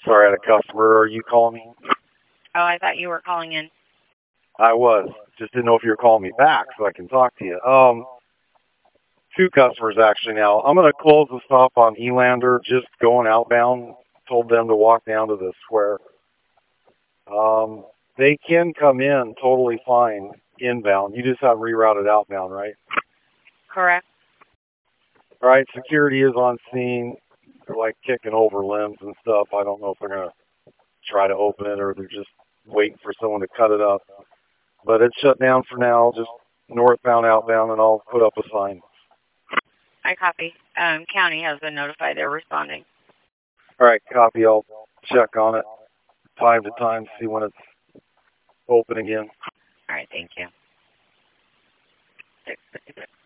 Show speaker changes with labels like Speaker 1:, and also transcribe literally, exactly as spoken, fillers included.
Speaker 1: Sorry, I had a customer. Are you calling me?
Speaker 2: Oh, I thought you were calling in.
Speaker 1: I was. Just didn't know if you were calling me back so I can talk to you. Um, two customers actually now. I'm going to close the stop on Elander, just going outbound. Told them to walk down to the square. Um, they can come in totally fine inbound. You just have rerouted outbound, right?
Speaker 2: Correct.
Speaker 1: All right, security is on scene. They're like kicking over limbs and stuff. I don't know if they're going to try to open it or they're just waiting for someone to cut it up. But it's shut down for now, just northbound, outbound, and I'll put up a sign.
Speaker 2: I copy. Um, county has been notified. They're responding.
Speaker 1: All right, copy. I'll check on it time to time, see when it's open again.
Speaker 2: All right, thank you.